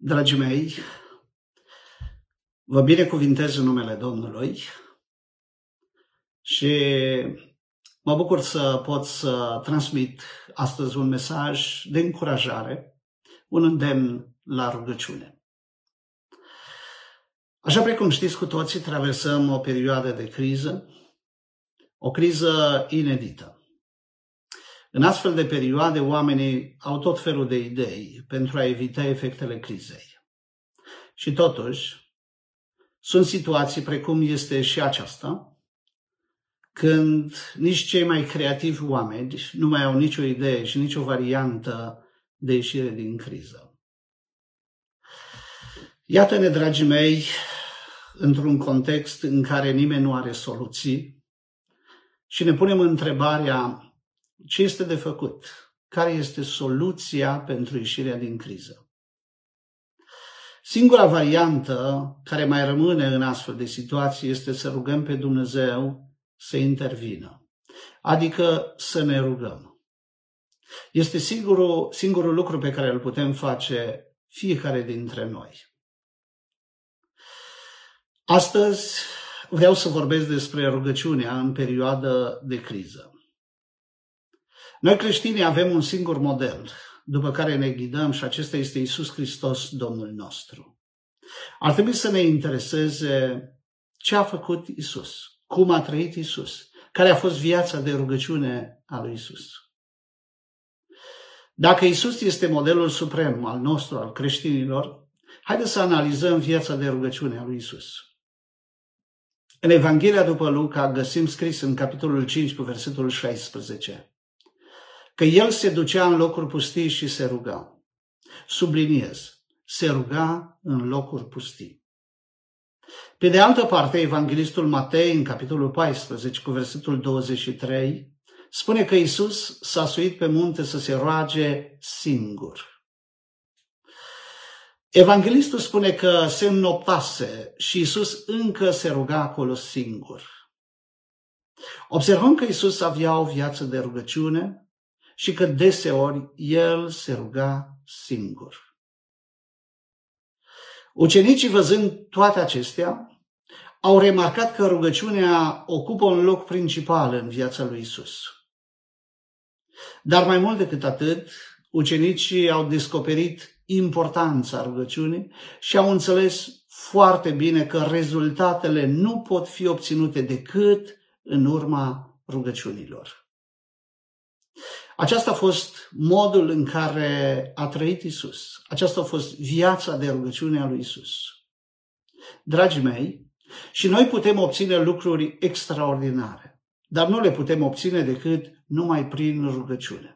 Dragii mei, vă binecuvintez în numele Domnului și mă bucur să pot să transmit astăzi un mesaj de încurajare, un îndemn la rugăciune. Așa precum știți cu toții, traversăm o perioadă de criză, o criză inedită. În astfel de perioade, oamenii au tot felul de idei pentru a evita efectele crizei. Și totuși, sunt situații precum este și aceasta, când nici cei mai creativi oameni nu mai au nicio idee și nicio variantă de ieșire din criză. Iată-ne, dragii mei, într-un context în care nimeni nu are soluții și ne punem întrebarea: ce este de făcut? Care este soluția pentru ieșirea din criză? Singura variantă care mai rămâne în astfel de situații este să rugăm pe Dumnezeu să intervină, adică să ne rugăm. Este singurul lucru pe care îl putem face fiecare dintre noi. Astăzi vreau să vorbesc despre rugăciunea în perioadă de criză. Noi creștinii avem un singur model după care ne ghidăm și acesta este Iisus Hristos, Domnul nostru. Ar trebui să ne intereseze ce a făcut Iisus, cum a trăit Iisus, care a fost viața de rugăciune a lui Iisus. Dacă Iisus este modelul suprem al nostru, al creștinilor, haideți să analizăm viața de rugăciune a lui Iisus. În Evanghelia după Luca găsim scris în capitolul 5 cu versetul 16 că el se ducea în locuri pustii și se ruga. Subliniez, se ruga în locuri pustii. Pe de altă parte, evanghelistul Matei, în capitolul 14, cu versetul 23, spune că Iisus s-a suit pe munte să se roage singur. Evanghelistul spune că se înnoptase și Iisus încă se ruga acolo singur. Observăm că Iisus avea o viață de rugăciune și că deseori el se ruga singur. Ucenicii, văzând toate acestea, au remarcat că rugăciunea ocupă un loc principal în viața lui Iisus. Dar mai mult decât atât, ucenicii au descoperit importanța rugăciunii și au înțeles foarte bine că rezultatele nu pot fi obținute decât în urma rugăciunilor. Aceasta a fost modul în care a trăit Iisus. Aceasta a fost viața de rugăciune a lui Iisus. Dragii mei, și noi putem obține lucruri extraordinare, dar nu le putem obține decât numai prin rugăciune.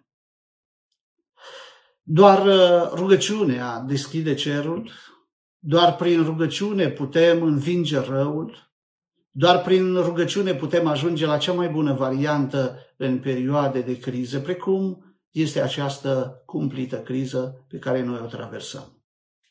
Doar rugăciunea deschide cerul, doar prin rugăciune putem învinge răul, doar prin rugăciune putem ajunge la cea mai bună variantă în perioade de criză, precum este această cumplită criză pe care noi o traversăm.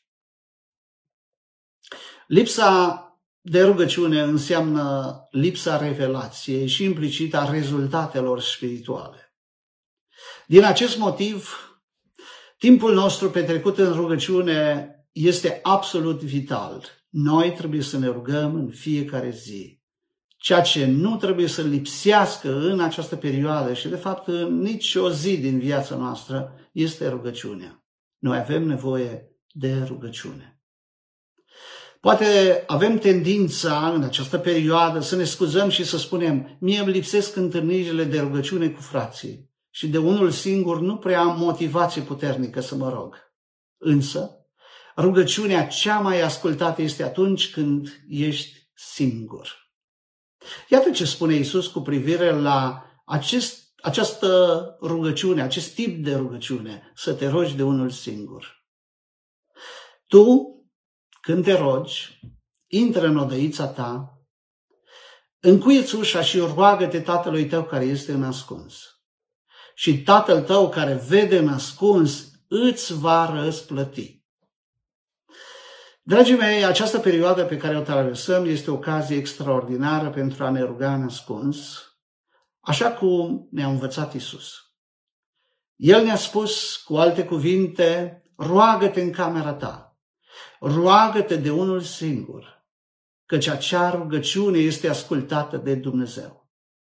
Lipsa de rugăciune înseamnă lipsa revelației și implicit a rezultatelor spirituale. Din acest motiv, timpul nostru petrecut în rugăciune este absolut vital. Noi trebuie să ne rugăm în fiecare zi. Ceea ce nu trebuie să lipsească în această perioadă și de fapt în nicio zi din viața noastră este rugăciunea. Noi avem nevoie de rugăciune. Poate avem tendința în această perioadă să ne scuzăm și să spunem: mie îmi lipsesc întâlnirile de rugăciune cu frații și de unul singur nu prea am motivație puternică să mă rog. Însă, rugăciunea cea mai ascultată este atunci când ești singur. Iată ce spune Iisus cu privire la această rugăciune, acest tip de rugăciune, să te rogi de unul singur. Tu, când te rogi, intră în odăița ta, încuie-ți ușa și roagă-te Tatălui tău care este în ascuns. Și Tatăl tău care vede în ascuns îți va răsplăti. Dragii mei, această perioadă pe care o traversăm este o ocazie extraordinară pentru a ne ruga în ascuns, așa cum ne-a învățat Iisus. El ne-a spus, cu alte cuvinte, roagă-te în camera ta roagă-te de unul singur, căci acea rugăciune este ascultată de Dumnezeu.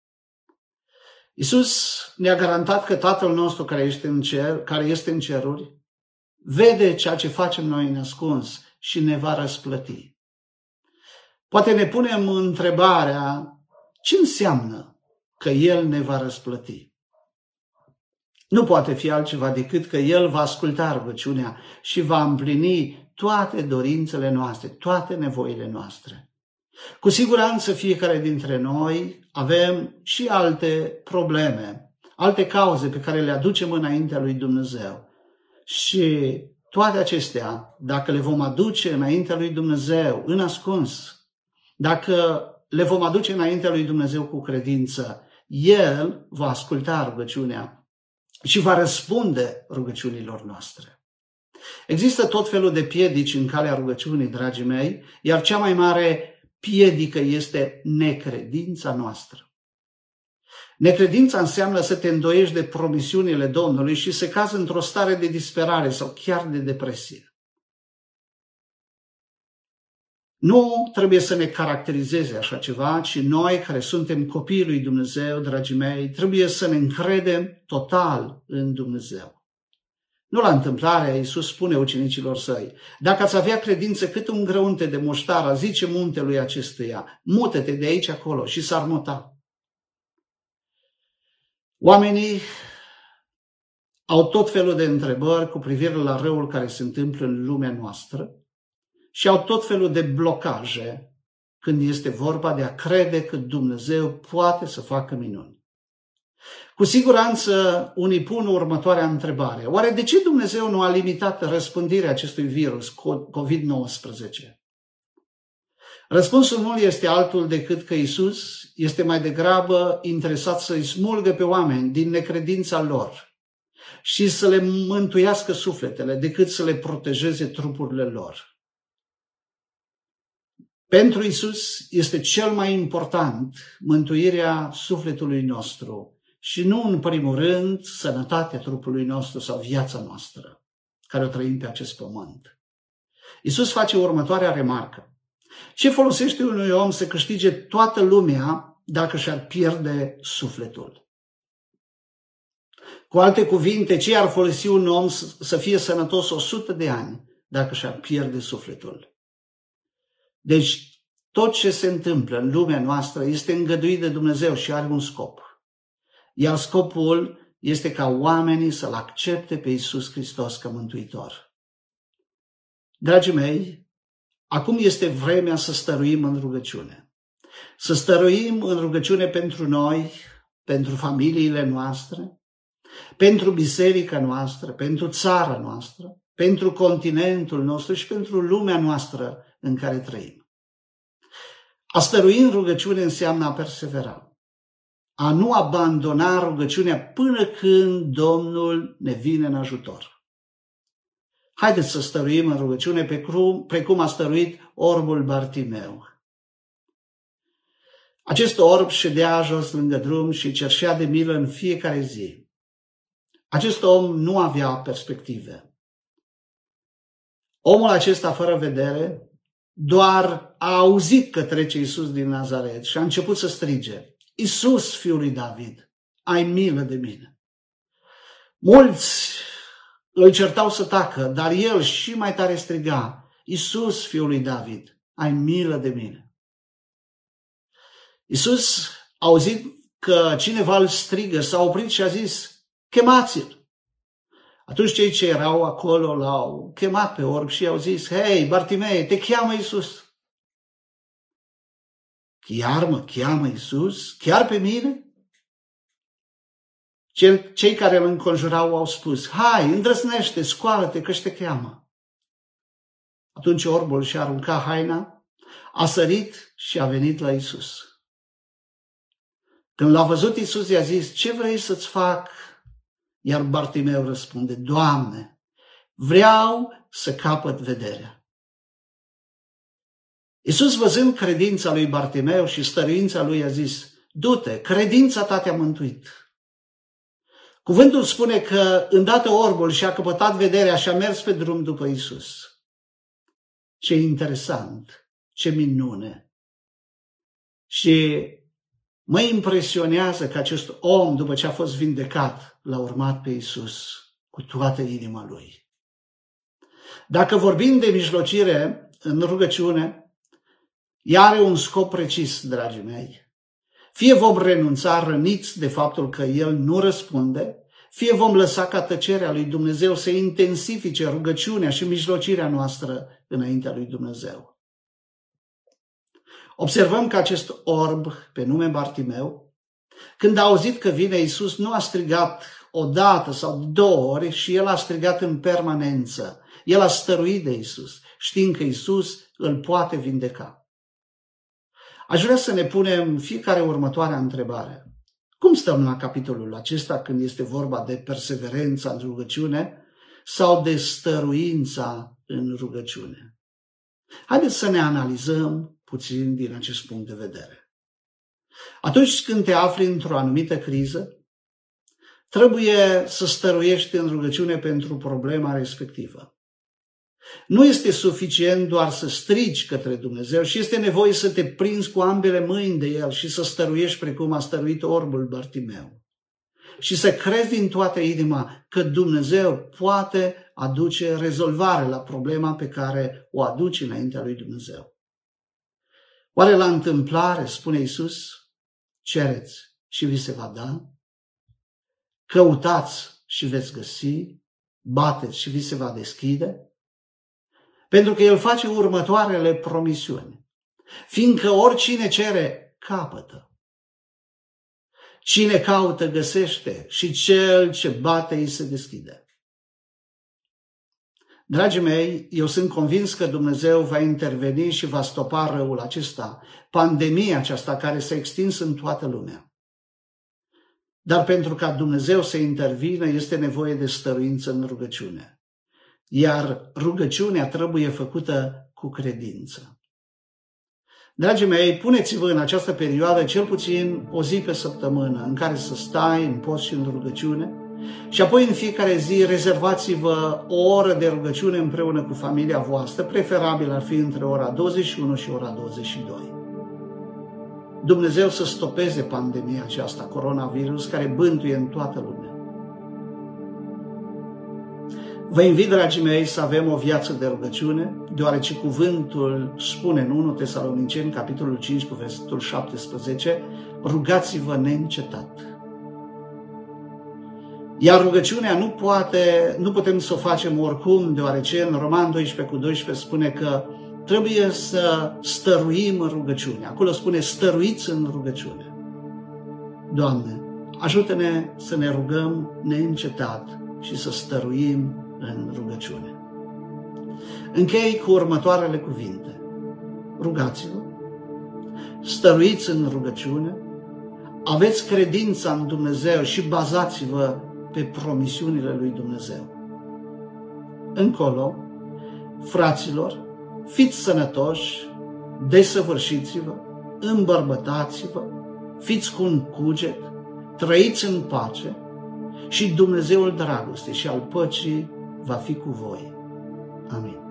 Iisus ne-a garantat că Tatăl nostru care este în ceruri, vede ceea ce facem noi în ascuns și ne va răsplăti. Poate ne punem întrebarea, ce înseamnă că El ne va răsplăti? Nu poate fi altceva decât că El va asculta rugăciunea și va împlini toate dorințele noastre, toate nevoile noastre. Cu siguranță fiecare dintre noi avem și alte probleme, alte cauze pe care le aducem înaintea lui Dumnezeu. Și toate acestea, dacă le vom aduce înaintea lui Dumnezeu în ascuns, dacă le vom aduce înaintea lui Dumnezeu cu credință, El va asculta rugăciunea și va răspunde rugăciunilor noastre. Există tot felul de piedici în calea rugăciunii, dragii mei, iar cea mai mare piedică este necredința noastră. Necredința înseamnă să te îndoiești de promisiunile Domnului și să cazi într-o stare de disperare sau chiar de depresie. Nu trebuie să ne caracterizeze așa ceva, ci noi care suntem copiii lui Dumnezeu, dragii mei, trebuie să ne încredem total în Dumnezeu. Nu la întâmplare, Iisus spune ucenicilor săi, dacă ați avea credință cât un grăunte de moștară, zice muntelui acestuia, mută-te de aici acolo și s-ar muta. Oamenii au tot felul de întrebări cu privire la răul care se întâmplă în lumea noastră și au tot felul de blocaje când este vorba de a crede că Dumnezeu poate să facă minuni. Cu siguranță unii pun următoarea întrebare. Oare de ce Dumnezeu nu a limitat răspândirea acestui virus COVID-19? Răspunsul nu este altul decât că Iisus este mai degrabă interesat să-i smulgă pe oameni din necredința lor și să le mântuiască sufletele decât să le protejeze trupurile lor. Pentru Iisus este cel mai important mântuirea sufletului nostru și nu în primul rând sănătatea trupului nostru sau viața noastră care o trăim pe acest pământ. Iisus face următoarea remarcă. Ce folosește unui om să câștige toată lumea dacă și-ar pierde sufletul? Cu alte cuvinte, ce ar folosi un om să fie sănătos 100 de ani dacă și-ar pierde sufletul? Deci, tot ce se întâmplă în lumea noastră este îngăduit de Dumnezeu și are un scop. Iar scopul este ca oamenii să-L accepte pe Iisus Hristos ca Mântuitor. Dragii mei, acum este vremea să stăruim în rugăciune. Să stăruim în rugăciune pentru noi, pentru familiile noastre, pentru biserica noastră, pentru țara noastră, pentru continentul nostru și pentru lumea noastră în care trăim. A stărui în rugăciune înseamnă a persevera, a nu abandona rugăciunea până când Domnul ne vine în ajutor. Haideți să stăruim în rugăciune precum a stăruit orbul Bartimeu. Acest orb ședea jos lângă drum și cerșea de milă în fiecare zi. Acest om nu avea perspective. Omul acesta fără vedere doar a auzit că trece Iisus din Nazaret și a început să strige, Iisus, Fiul lui David, ai milă de mine. Mulți îl certau să tacă, dar el și mai tare striga, Iisus, Fiul lui David, ai milă de mine. Iisus a auzit că cineva îl strigă, s-a oprit și a zis, chemați-l. Atunci cei ce erau acolo l-au chemat pe orb și i-au zis, hei, Bartimei, te cheamă Iisus. Chiar mă cheamă Iisus? Chiar pe mine? Cei care îl înconjurau au spus, hai, îndrăznește, scoală-te că te cheamă. Atunci orbul și-a aruncat haina, a sărit și a venit la Iisus. Când l-a văzut Iisus, i-a zis, ce vrei să-ți fac? Iar Bartimeu răspunde, Doamne, vreau să capăt vederea. Iisus, văzând credința lui Bartimeu și stăruința lui, a zis, du-te, credința ta te-a mântuit. Cuvântul spune că îndată orbul și-a căpătat vederea și a mers pe drum după Iisus. Ce interesant, ce minune! Și mă impresionează că acest om, după ce a fost vindecat, l-a urmat pe Iisus cu toată inima lui. Dacă vorbim de mijlocire în rugăciune, ea are un scop precis, dragii mei. Fie vom renunța răniți de faptul că El nu răspunde, fie vom lăsa ca tăcerea lui Dumnezeu să intensifice rugăciunea și mijlocirea noastră înaintea lui Dumnezeu. Observăm că acest orb, pe nume Bartimeu, când a auzit că vine Iisus, nu a strigat o dată sau două ori, și el a strigat în permanență. El a stăruit de Iisus, știind că Iisus îl poate vindeca. Aș vrea să ne punem fiecare următoarea întrebare. Cum stăm la capitolul acesta când este vorba de perseverența în rugăciune sau de stăruința în rugăciune? Haideți să ne analizăm puțin din acest punct de vedere. Atunci când te afli într-o anumită criză, trebuie să stăruiești în rugăciune pentru problema respectivă. Nu este suficient doar să strigi către Dumnezeu, și este nevoie să te prinzi cu ambele mâini de El și să stăruiești precum a stăruit orbul Bartimeu. Și să crezi din toată inima că Dumnezeu poate aduce rezolvare la problema pe care o aduci înaintea lui Dumnezeu. Oare la întâmplare, spune Iisus, cereți și vi se va da? Căutați și veți găsi? Bateți și vi se va deschide? Pentru că El face următoarele promisiuni. Fiindcă oricine cere, capătă. Cine caută, găsește, și cel ce bate, îi se deschide. Dragii mei, eu sunt convins că Dumnezeu va interveni și va stopa răul acesta, pandemia aceasta care s-a extins în toată lumea. Dar pentru ca Dumnezeu să intervină, este nevoie de stăruință în rugăciune. Iar rugăciunea trebuie făcută cu credință. Dragii mei, puneți-vă în această perioadă cel puțin o zi pe săptămână în care să stai în post și în rugăciune, și apoi în fiecare zi rezervați-vă o oră de rugăciune împreună cu familia voastră, preferabil ar fi între ora 21 și ora 22. Dumnezeu să stopeze pandemia aceasta, coronavirus, care bântuie în toată lumea. Vă invit, dragii mei, să avem o viață de rugăciune, deoarece cuvântul spune în 1 Tesaloniceni, capitolul 5, cu versetul 17, rugați-vă neîncetat. Iar rugăciunea nu putem să o facem oricum, deoarece în Roman 12 cu 12 spune că trebuie să stăruim în rugăciune. Acolo spune stăruiți în rugăciune. Doamne, ajută-ne să ne rugăm neîncetat și să stăruim în rugăciune. Închei cu următoarele cuvinte. Rugați-vă, stăruiți în rugăciune, aveți credința în Dumnezeu și bazați-vă pe promisiunile lui Dumnezeu. Încolo, fraților, fiți sănătoși, desăvârșiți-vă, îmbărbătați-vă, fiți cu un cuget, trăiți în pace și Dumnezeul dragostei și al păcii va fi cu voi. Amin.